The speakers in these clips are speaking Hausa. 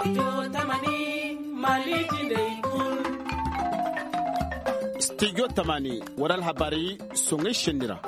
Studio Tamani waral habari songe shendira.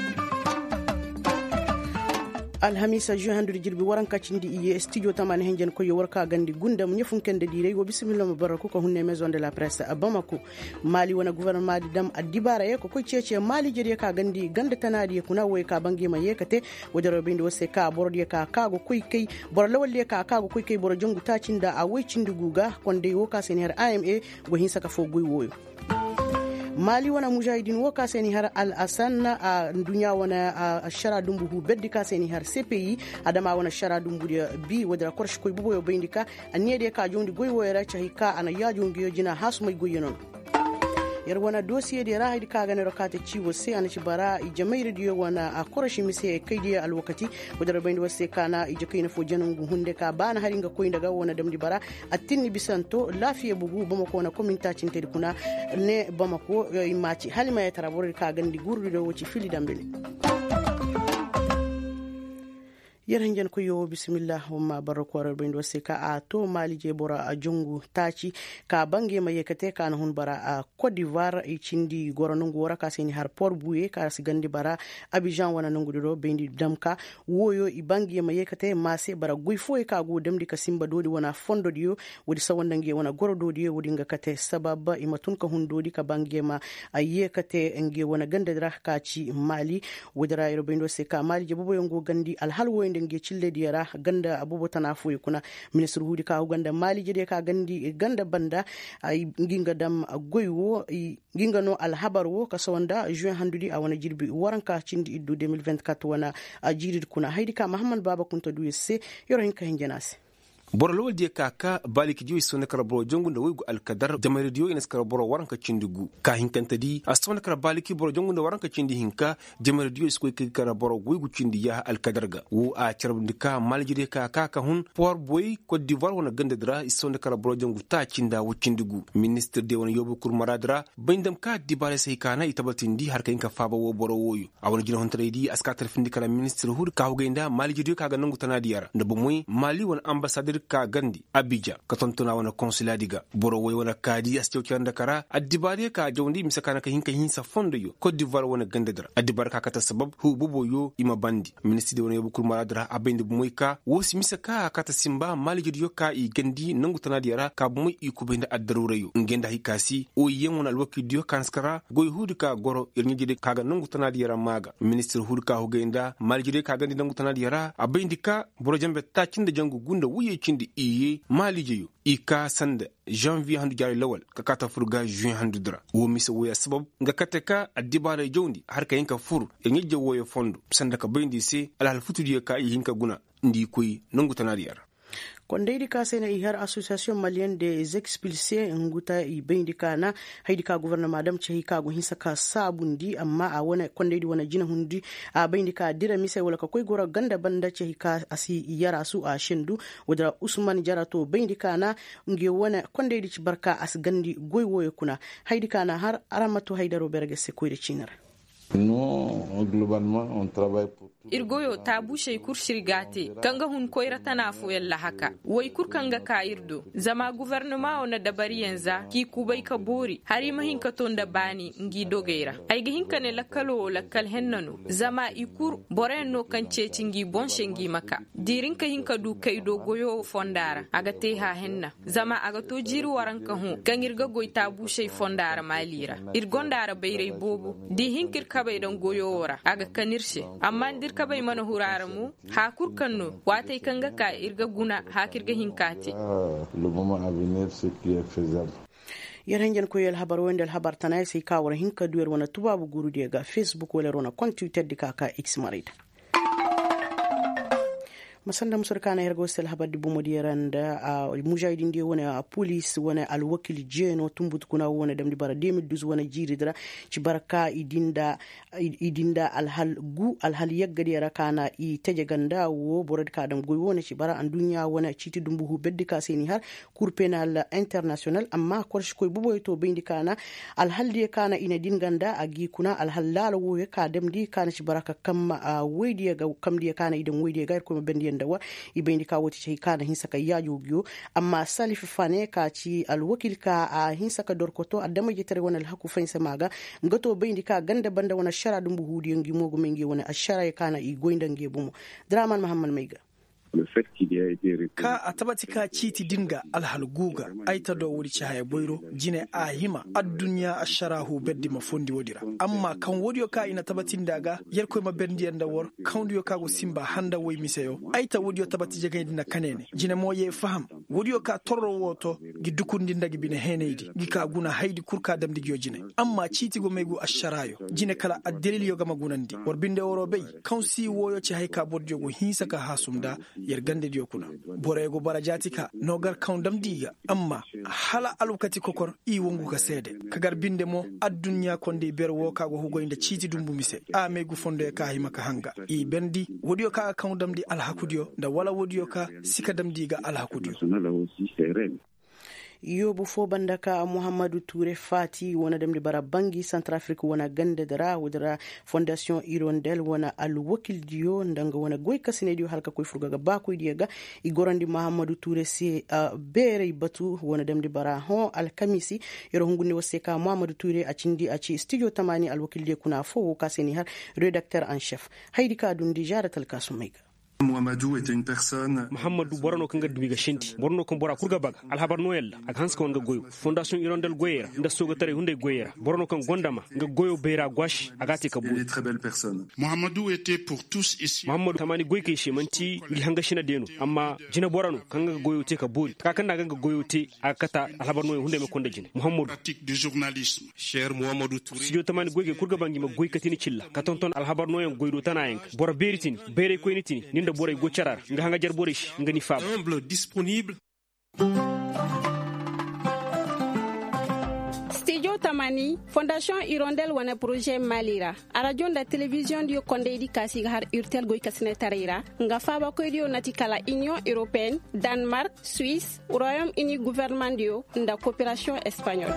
Alhamisa juhandu jirbi waran kacindi iye studio Tamani henjen ko yo warka gandi gunda mu nyefun kende dire wo bismillah mubaraku ko hunne maison de la presse a Bamako. Mali wana gouvernement di dam adibara ye ko cece Mali jeri ka gandi ganda tanadi kuna way ka bangi ma yekate wodaro bindi wose ka borodi ka kago kuy bor lawal ka kago kuy bor jongu tacinda a way cindi guga konde wo ka senior AMA go hinsa ka fo guy woyo. Mali wana mujahidin wo ka seni har al asanna a dunya wana a shara dumbu hu beddi ka seni har CPI adama wana shara dumbu bi wadra korsh koy bubo yo bindika anede ka jondi goy woyra chahika ana ya jongi jina hasmay goyenon yar wana dossier de rahidi ka gane rokata ciwo sai ana ci bara ijamai radio wana a korashi mise kai dia alwakati wadar bayin wasse kana ijakai na fojanan hunde ka bana haringa koyi daga wana damdi bara atinni bisanto lafiya bugu Bamako na kominta cin tedi kuna ne Bamako imaci halima ya tarabori ka gandi gurdu da wuci fili dambele yaran ko yo bismillah wamma barakwar bin wase ka a to Mali je bora a jungu taci ka bange mai yakate ka na hun bara a Cote d'Ivoire e cindi goronun gora ka seni har Port Boué ka sigandi bara Abidjan wana nungu do bendi damka woyo i bange mai yakate mase bara guifo ka go damdi ka simba dodi wana fondo dio wodi sawandange wana goro dodi wodi ngakate sababa imatun ka hun dodi ka bange ma ayekate nge wana ganda dra ka ci Mali wodara yero bendi wase ka Mali je bobo yongo gandi alhalwo nge cille diyara ganda abubu tana fuyi kuna ministru hudi ka ganda Mali jede ka gandi ganda banda ay ginga dam goywo ginga no alhabarwo ka sawanda juin handudi a wana jirbi waranka cindi iddu 2024 wana jirid kuna haidi ka Muhammad Baba kunta duye yoro hinka hinjanase borolol die kaka baliki jiwi sone kara boro jongu nda wegu alkadar jamari diyo ines kara boro waranka cindi gu ka hinkanta di asone kara baliki boro jongu nda waranka cindi hinka jamari diyo isko kara boro wegu cindi ya alkadar ga wu a charabndika maljide kaka ka hun por boy Cote d'Ivoire wana ganda dra isone kara boro jongu ta cinda wu cindi gu ministre de wana yobu kur maradra bindam ka di bale sai kana itabatindi har kainka faba wo boro woyu a wana jina hontre di askatar findi kala ministre hur ka hugenda maljide ka ga nangu tanadiyara nda bumui Mali wana ambassadeur ka gandi Abidjan ka tontona wana consulat diga boro woy wana kadi astio kyanda kara adibare ka jawndi misakana ka hinsa fondo yo Cote d'Ivoire wana ganda dara adibar ka kata sabab hu bubo yo ima bandi ministre de wana yobukul maradra abende bumoy ka wosi misaka kata simba Mali jodi yo ka i gandi nangu tanadiyara ka bumoy i kubenda addarura yo ngenda hikasi o yemona alwaki dio kanskara goy hudi ka goro irni jide kaga nangu tanadiyara maga ministre hudi ka hugenda Mali jide ka gandi nangu tanadiyara abende ka boro jambe ta cinda jangu gunda wuye cindi iye Mali jeyo ika sanda janvier handu jari lawal ka kata furga juin handu dra wo misa woya sabab nga kateka adibare jawndi har ka yinka fur e ngejje woya fondo sanda ka bayndi se alal futudi ka yinka guna ndi koy nangu tanariyar kondeidi ka sena i har association malienne des expulsés nguta i bindika na haidi ka gouvernement dam chehi ka go hinsa ka sabundi amma a wana kondeidi wana jina hundi a bindika dira mise wala ka koy gora ganda banda chehi ka asi yara su a shendu wadra Usman Jarato bindika na nge wana kondeidi ci barka as gandi goy woye kuna haidi ka na har aramatu haidaro berge se koyde chinar. Non, globalement, on travaille pour tout. Irgoyo ta bushe kur shirgate kanga hun koira tana fu yalla haka wai kur kanga ka irdo zama gouvernement ona dabari yanza ki kubai ka bori hari mahin ka tonda bani ngi dogeira ai gihin kane lakalo lakal hennano zama ikur boreno kan cecingi bonshengi maka dirin ka hinka du kai dogoyo fondara aga te ha henna zama aga to jiru waranka hu kangirga goita bushe fondara malira irgondara bayrai bobo di hinkir kabai dan goyo wora aga kanirse amma dir kabai mana huraramu hakur kanno watai kanga ka irga guna hakirga hinkati Le moment à venir, ce qui est faisable. yaranjan ko yel habar wendel habar tanay sai ka wara hinka duwer wana tubabu guru ga Facebook wala rona kontu teddi kaka X marita masanda musurkana hergo sel habadi bumodieranda mujahidin de wona police wona alwakil jeno tumbut kuna wona dem di bara 2012 wona jiridra ci baraka idinda alhal yaggadi rakana i teje ganda wo borod ka dam goy wona ci bara an dunya wona ci tidumbu hu beddi ka seni har cour penal international amma korsh koy buboy to bendi kana alhaldi kana ina din ganda agi kuna alhalal wo ka dem di kana ci baraka kam weydi ga kam di kana idan weydi ga ko bendi den dawa ibendi ka woti ci kana hinsa ka yajugiyo amma salif fane ka ci alwakil ka a hinsa ka dorkoto adama jitare wana alhaku fainsa maga ngato bendi ka ganda banda wana shara dumbu hudi ngi mogo mengi wana ashara ya kana igoinda ngi bumu Draman Muhammad Maiga ka a tabati ka citi dinga alhal guga aita do wuri ci haya boyro jine a hima addunya asharahu beddi mafondi wodira amma kan wodiyo ka ina tabatin daga yerko ma bendi anda wor kan wodiyo ka go simba handa woy miseyo aita wodiyo tabati jege dina kanene jine moye faham wodiyo ka torro woto gi dukundi ndagi bine heneydi gi ka guna haydi kurka damdi gyo jine amma citi go megu asharayo jine kala adelil yo gama gunandi wor binde woro bey kan si woyo ci hayka bodjo go hinsa ka hasumda yergande diyo kuna borego barajatika nogar kaundam diga amma hala alukati kokor i wongu ka sede kagar binde mo addunya konde berwo kago hugoynde citi dumbu mise a megu fonde ka hima ka hanga i bendi wodiyo ka kaundam di alhakudiyo nda wala wodiyo ka sikadam diga alhakudiyo yobu fo bandaka Muhammadu Touré Fati wana damdi bara bangi Centrafrique wana gande dara wadara Fondation Hirondelle wana alwakil diyo ndanga wana goy kasine diyo halka koy furgaga bakoy diyaga igorandi Muhammadu Touré si bere batu wana damdi bara hon alkamisi yoro hungunde waseka Muhammadu Touré aci studio tamani alwakil diyo kuna fo kasini har rédacteur en chef haydi ka dundi jaratal kasumaiga Muhammadu était une personne Muhammadu borano kanga dubiga shinti borno kon bora kurga baga alhabar noel ak hanska wonga goyo Fondation Hirondelle goyera nda soga tare hunde goyera borno kon gondama nga goyo beera gwash agati kabu une très belle personne. Muhammadu était pour tous ici. Muhammadu tamani goyke shi manti gi hanga shina denu amma jina borano kanga goyo te ka buri ka kanda ganga goyo te akata alhabar noel hunde me konda jine Muhammadu pratique du journalisme. Cher Muhammadu Touré studio tamani goyke kurga bangi ma goykatini cilla ka tonton alhabar noel goydo tanayen bora beritini bere koynitini ninda boray gocharar nga hanga jar borish nga ni fab humble disponible. Studio Tamani Fondation Hirondelle wana projet Malira radio da télévision dio kondeidi kasi har urtel goy kasine tarira nga faba ko dio natikala Union européenne Danemark Suisse Royaume-Uni gouvernement dio nda coopération espagnole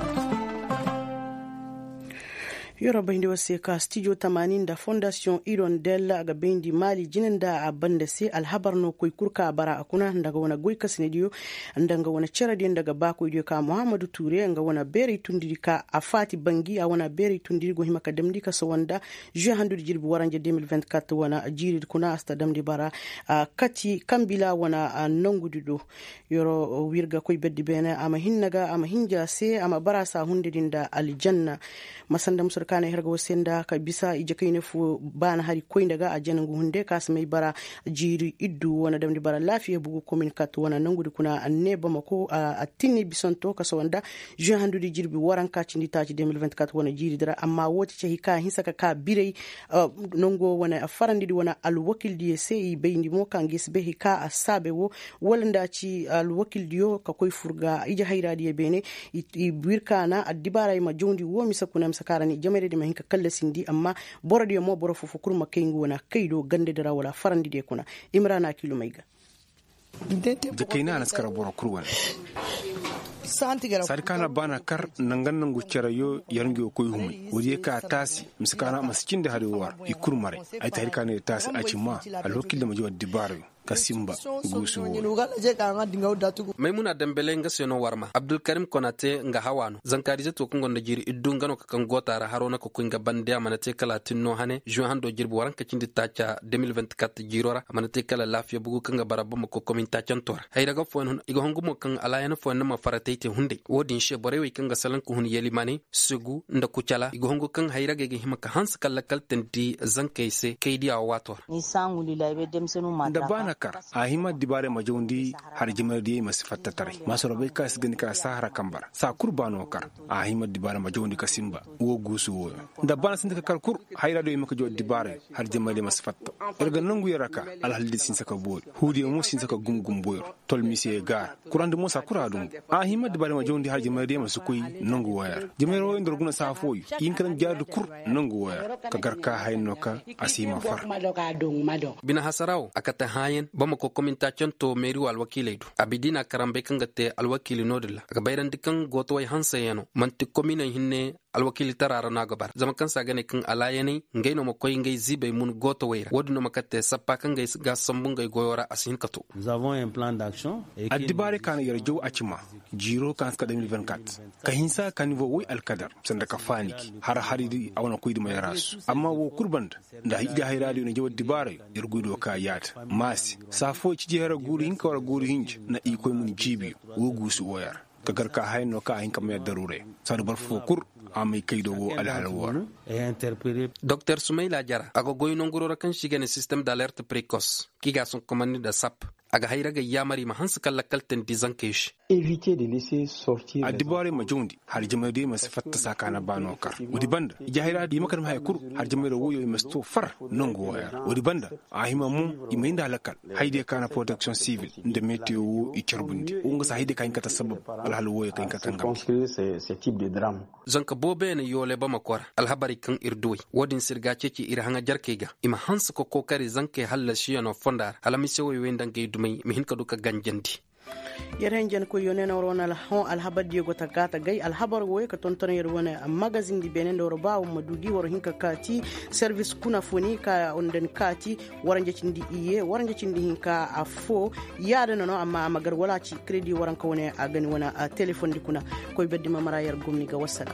yoro bindi wase ka studio 80 da Fondation Hirondelle ga bindi mali jinin da abanda sai alhabar no koy kurka bara akuna daga wana goy kasne diyo ndanga wana ceradi daga bako diyo ka Muhammadu Touré nga wana beri tundiri ka afati bangi a wana beri tundiri go himaka damdi ka so wanda juin handu jirbi waranje 2024 wana jiri kuna asta damdi bara kati kambila wana nangudido yoro wirga koy beddi bena ama hinnaga ama hinja sai ama bara sa hunde dinda aljanna masanda kana herga wasenda ka bisa ijakaine fu bana hari koy daga a janangu hunde kasmai bara jiri iddu wana damdi bara lafiya bugu communicat wana nangudi kuna anneba mako a tinni bisonto kaso wanda juin handudi jirbi waran ka cindi taci 2024 wana jiri dara amma woti ce hika hisaka ka birei nongo wana farandi wana alwakil di sai bayndi mo kan gisbe hika asabe wo walanda ci alwakil diyo ka koy furga ija hayradi bene i birkana addibara ma jondi wo misakuna msakarani jamere de mahinka kalla sindi amma boro de mo boro fofu kurma kengu wana kaydo gande dara wala farandi de kuna imrana kilo maiga de kaina naskara boro kurwana sarkana bana kar nangan nangu charayo yarngi koy humai wuri ka tasi miskana maskin da hadewar ikurmare ai tarikane tasi acima alokil da majiwa dibaro kasimba gusu Maimuna Dembele nga seno warma Abdul Karim Konate nga hawano zankarize to kungo na jiri idungano ka kangota harona ko kunga bandia manate kala tinno hane juin hando jirbu waran kacindi tacha 2024 jirora manate kala lafiya bugu kanga barabba ko komin tachan tor hayra ga fon igo hongumo kan alayana fon ma faratete hunde wodin she borewe kanga salan ko hun yeli mani sugu nda kucala igo hongu kan hayra ge himaka hans kala kaltenti zankaise kaydi awator ni sangu lilaybe demsenu manda kar a hima dibare majaundi har jimar diye masu fattatare masu rabai ka su gani ka sahara kambar sa kurbano kar a hima dibare majaundi ka simba wo gusu wo da bana sun kar kur hayra do maka jo dibare har jimar diye masu fatta erga nangu yaraka alhaldi sin saka boy hudi mo sin saka gumgum boy tol misi gar kurande mo sa kuradum a hima dibare majaundi har jimar diye masu koy nangu wayar jimar wo ndor guna sa foy yin kan jaadu kur nangu wayar ka garka haynoka asima far bina hasaraw akata hayen bama ko communication to meri wal wakilaidu abidina karambe kangate al wakili nodilla aka bayran dikan goto way hansa yano manti komina hinne alwakili tarara na gabar zama kan sa gane kan alayane ngai no makoy ngai zibe mun goto weira wodi no makate sappa kan ngai ga sambun ngai goyora asin kato. Nous avons un plan d'action. Adibare kan yarjo acima jiro kan ska 2024 kahinsa kan vo wi alkadar sanda ka faniki har haridi awana koydi mai rasu amma wo kurband da higa hayrali ne jawdi bare irgudo ka yat masi safo ci jera guri hinka wala guri hinj na ikoy mun jibi wo gusu woyar kagar ka hayno ka hinka me darure sar bar fokur amay kaydo wo alhalwa Dr Sumaila Jara agogoy no ngoro kan shigene système d'alerte précoce ki ga son commande da SAP aga hayra ga yamari ma hansu kallakal ten dizankesh éviter de laisser sortir adibare ma jondi har jamade ma sifatta sakana bano kar wodi banda jahira di makar ma haykur har jamade woyo masto far nongo waya wodi banda ahima mum iminda lakal hayde kana protection civil de météo i charbundi unga sa hayde kan kata sabab alhal woyo kan kata ngam ce type de drame zanka bobe ne yole ba makwar alhabari kan irdoy wodin sirga ceci ira hanga jarkega ima hansu ko kokari zanke halashi no fondar alamise woyo wendange dumai mihin kaduka ganjandi yaren jan ko yonena ronal hon alhabar diego tagata gai alhabar woy ka tonton yer wona magazine di benen do bawo madugi woro hinka kati service kuna foni ka onden kati waranje cindi iye waranje cindi hinka afo yada no amma magar wala ci credit waran ka wona a gani wona a telephone di kuna koy beddi mamara yar gomni ga wasala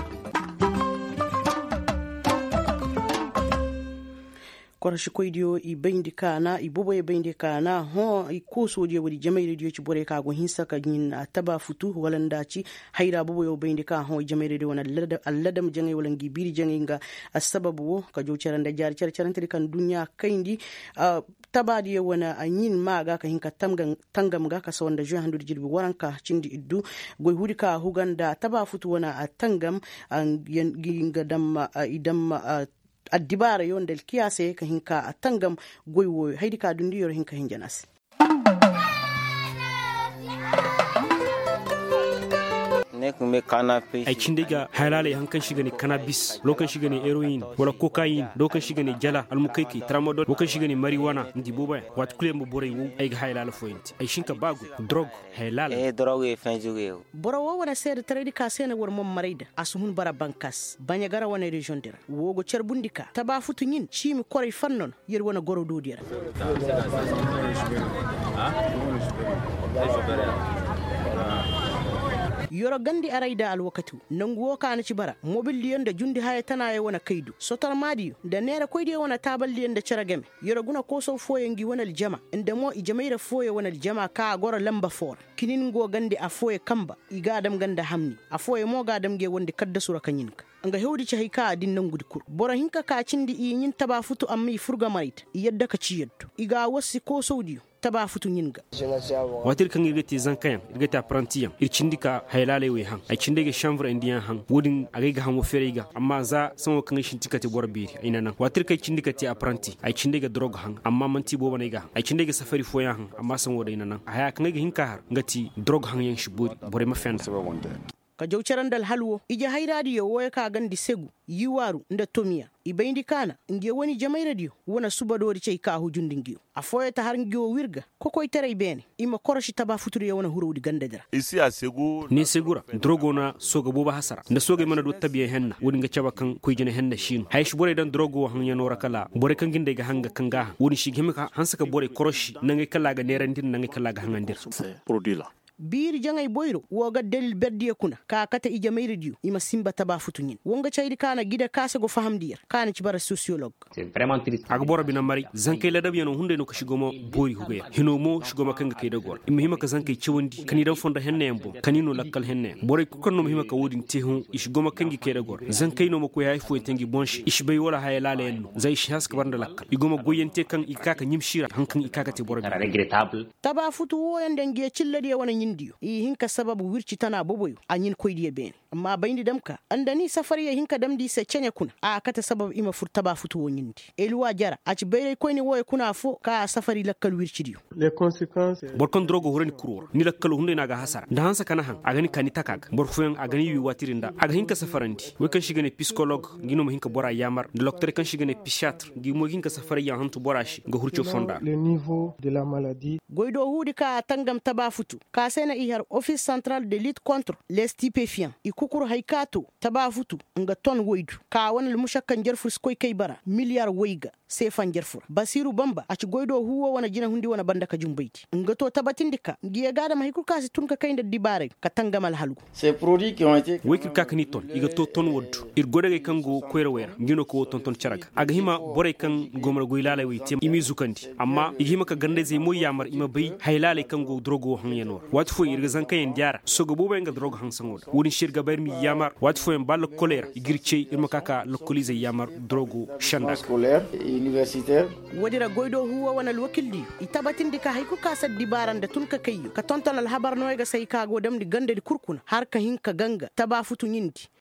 korashi koydio i bendi kana i bobo e bendi kana ho i kosoje wodi jamay radio ci bore ka go hinsa ka nyin taba futu walanda ci hayra bobo yo bendi ka ho jamay radio wana alladam jangay wala ngi biri jangay nga sababu ka jo ceranda jar cerante kan dunya kayndi tabadi wana nyin maga ka hinka tangam ga ka sawanda jo handu jirbi waranka cindi iddu goy hudi ka huganda taba futu wana tangam ngi dam idam addibara yondel kiyase ka hinka atangam goywo haydi ka dundi yor hinka hinjanas ay cindiga halale hankan shigani cannabis lokan shigani heroin wala cocaine lokan shigani jala almukaiki tramadol lokan shigani marijuana ndi boba wat kule mo bore wu ay halala foyinti ay shinka bagu drug halala drogue fanjuge boro wo wana ser trade ka sene wor mom marida asuhun bara bankas banya gara wana region dira wogo cerbundika taba futu nyin chimi koray fannon yer wana goro do dira yoro gandi araida alwakatu nanguwo kana ci bara mobil yanda jundi haya tana ya wana kaidu sotar madi da nera koyde wana tabal yanda caragame yoro guna koso foye ngi wana aljama inda mo ijamaira foye wana aljama ka gora lamba for kinin go gandi a foye kamba igadam ganda hamni a foye mo gadam ge wonde kadda sura kanyinka anga hewdi ci hayka adin nangudi kur bora hinka ka cindi i nyin taba futu ammi furga marit yadda ka ci yaddo iga wasi ko saudiyo taba futu nyinga watir kan irgati zankayan irgati apprentiyan ircindika haylale we han ay cindege chambre indien han wodin agaiga han wo ferega amma za sanwo kan shintika te borbiri ainana watir kai cindika te apprenti ay cindege drug han amma manti bo banega ay cindege safari foya han amma sanwo da inana haya kan ga hinka har ngati drug han yan shiburi bore ma fen ka jawcarandal halwo ije hayradi yo woy ka gandi segu yiwaru nda tomiya ibayndi kana nge woni jamay radio wona subadori cey ka hujundi ngiyo afoyeta har ngiyo wirga kokoy tere bene ima koroshi taba futuri wona hurudi gandedira isi a segu ni segura drogo na soga boba hasara nda soga mana do tabiye henna woni nga caba kan kuyjene henna shin haysh bore dan drogo han yanora kala bore kan ginde ga hanga kanga woni shi gemika hansaka bore koroshi nange kala ga nerandir nange kala ga hangandir produit la biir jangay boyro woga del beddi kuna ka kata ija mayridiyo ima simba taba futunyin wonga chaydi kana gida kase go fahamdir kana ci bara sociologue c'est vraiment triste ag boro bina mari zankay la dab yano hunde no ko shigomo bori hugaya hino mo shigoma kanga kay dagor ima hima ka zankay ciwondi kani dan fonda henne yambo kanino lakkal henne bore ko konno hima ka wodin tehun ishigoma kangi kay dagor zankay no mo ko yayi fo tengi bonshi ishbay wala hay lale enno zay shas ka barnda lakkal igoma goyente kan ikaka nyimshira hankan ikaka te boro regrettable taba futu woyande nge cilladi wona ndiyo i hinka sababu wirci tana boboyo anyin koydiye bene amma bayndi damka andani safari hinka damdi se cenya kuna a kata sababu ima furtaba futu wonyindi elwa jara aci bayre koyni woy kuna fo ka safari lakkal wirci diyo les conséquences borkon drogo horani kuror ni lakkal hunde naga hasara da hansa kana han agani kani takaga borfen agani wi watirinda aga hinka safarandi we kan shigane psychologue ngino mo hinka bora yamar docteur kan shigane psychiatre ngi mo hinka safari ya hantu borashi ga hurcio fonda le niveau de la maladie goydo hudi ka tangam taba futu ka sena ihar office central de lutte contre les stupéfiants ikukuru haikato tabafutu nga ton woidu ka wana mushakkan jarfur skoy kay bara miliyar woiga sefan jarfur basiru bamba a ci goido huwa wana jina hundi wana banda ka jumbaiti nga to tabatindika giya gada mahiku kasi tun ka kaynda dibare ka tangamal halu ces produits qui ont été wekir kakani ton iga to ton woddu ir godage kango koyra wera ngino ko ton ton charaga aga hima bore kan gomar goylala wi tem imi zukandi amma igima ka gande zai moy yamar ima bay haylale kango drogo han yenor watu fo irga zanka yen diara sogo bube nga drogo han sangoda woni shirga ber mi yamar watu fo en bal colère igirche irma kaka localiser yamar drogo shanda scolaire universitaire wadira goydo huwa wana wakildi itabatindika hayku kasa dibaranda tun ka kayyo ka tonton al habar noyga sai kago damdi gande di kurkuna har ka hinka ganga tabafutu nyindi